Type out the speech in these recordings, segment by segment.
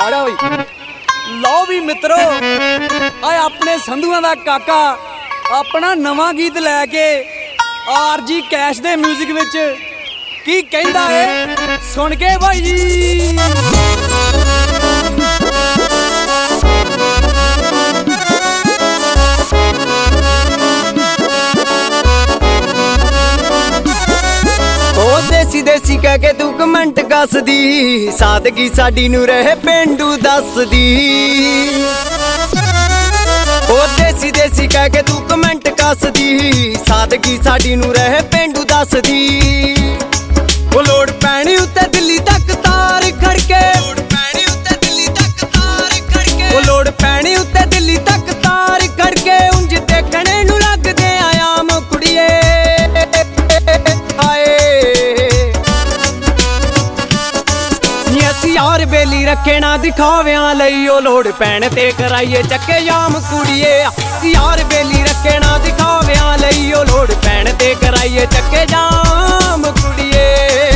आड़ा भाई लो भी मित्रो आए अपने संधुआं दा काका अपना नवा गीत लैके आरजी कैश दे म्यूजिक विच की कहंदा है सुन के भाई। देसी देसी कह के तू कमेंट कसदी सादगी साडी नू रहे पेंडू दसदी। ओ देसी देसी कह के तू कमेंट कसदी सादगी साडी नू रहे पेंडू दसदी। ओ लोड़ पैणी उत्ते दिल्ली तक तार खड़के, ओ लोड़ पैणी उत्ते दिल्ली तक तार खड़के उंज देखने नू लगदे आयाम कुड़िए यार बेली रखे ना दिखाव्यां लई ओ लोड़ पैण ते कराइए चक्के जाम कुड़िए। यार बेली रखे ना दिखाव्यां लई ओ लोड़ पैण ते कराइए चक्के जाम कुड़िए।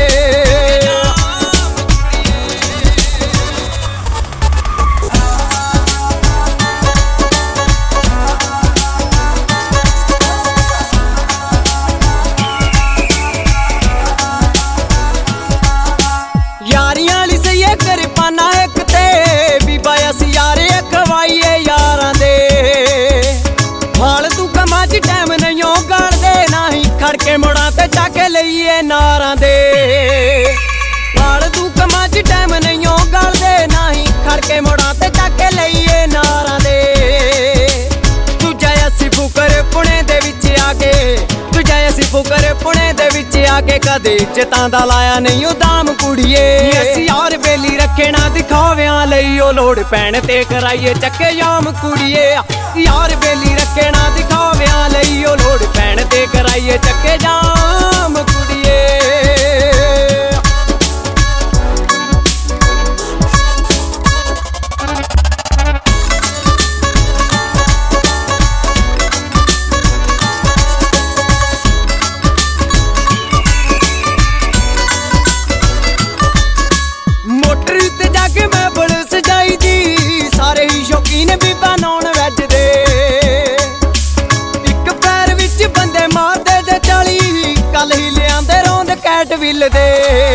यारियां ली सही कर पाना एक ते बीबा अस यारे खवाइए यारां दे। फालतू कमां च टाइम नहीं गाड़ दे नाही खड़के मुड़ा ते चाके लईए नारां दे। फालतू कमां च टाइम नहीं गाड़ दे नाही खड़के मुड़ा ते चाके लईए नारां दे। तुझा असी फुकर पुणे दे विच आके, तुझा असी फुकर पुणे दे विच आके कदे चितां दा लाया नहीं ओ दाम कुड़िए। असी यार बेली रखे ना दिखाव्यां लई ओ लोड़ पैण ते कराइए चक्के जाम कुड़िए। यार बेली रखे ना दिखाव्यां लई ओ लोड़ पैण ते कराइए चक्के जाम कुड़िए। शौकीन बीबा नॉन वैज दे एक पैर विच बंदे मारदे दे 40 कल ही लियांदे रौंद कैटविल दे।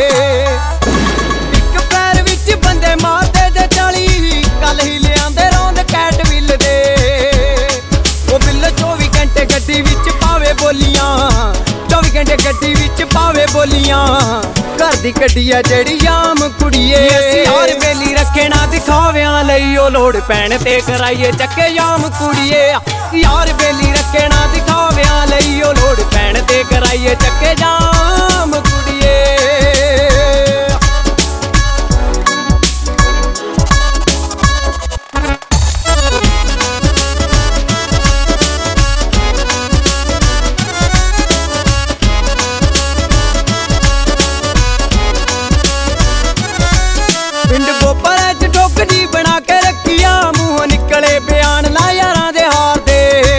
एक पैर विच बंदे मारदे दे 40 कल ही लियांदे रौंद कैटविल दे। ओ बिल 24 घंटे गड्डी विच पावे बोलियां, 24 घंटे गड्डी विच पावे बोलियां घर दी गड्डी है जेड़ी जाम कुड़िए। यार बेली रखे ना दिखाव्यां लई ओ लोड़ पैण ते कराइए चक्के जाम कुड़िए। यार बेली रखे ना दिखाव्यां लई ओ लोड़ पैण ते कराइए चक्के जाम कुड़िए। पिंड बोपर च ठोकरी बना के रखिया मूंह निकले बयान ला यारां दे हार दे।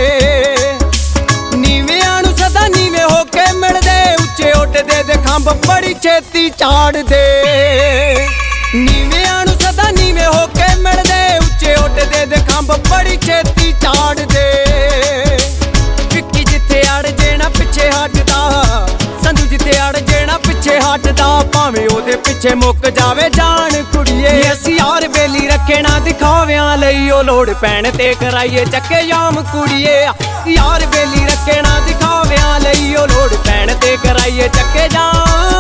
नीवियां नू सदा नीवे होके मिलदे उच्चे उठदे दे खंभ बड़ी छेती झाड़ दे। नीवियां नू सदा नीवे होके मिलदे उच्चे उठदे दे खंभ बड़ी छेती झाड़ दे। विक्की जिथे अड़ जेना पिछे हटदा, संधू जिथे अड़ जेना पिछे हटदा भावें ओदे पिछे मुक जावे जान कुड़िए। असी यार बेली रखे ना दिखाव्यां लई ओ लोड़ पैण ते कराइए चक्के जाम कुड़िए। यार बेली रखे ना दिखाव्यां लई ओ लोड़ पैण ते कराइए चक्के जाम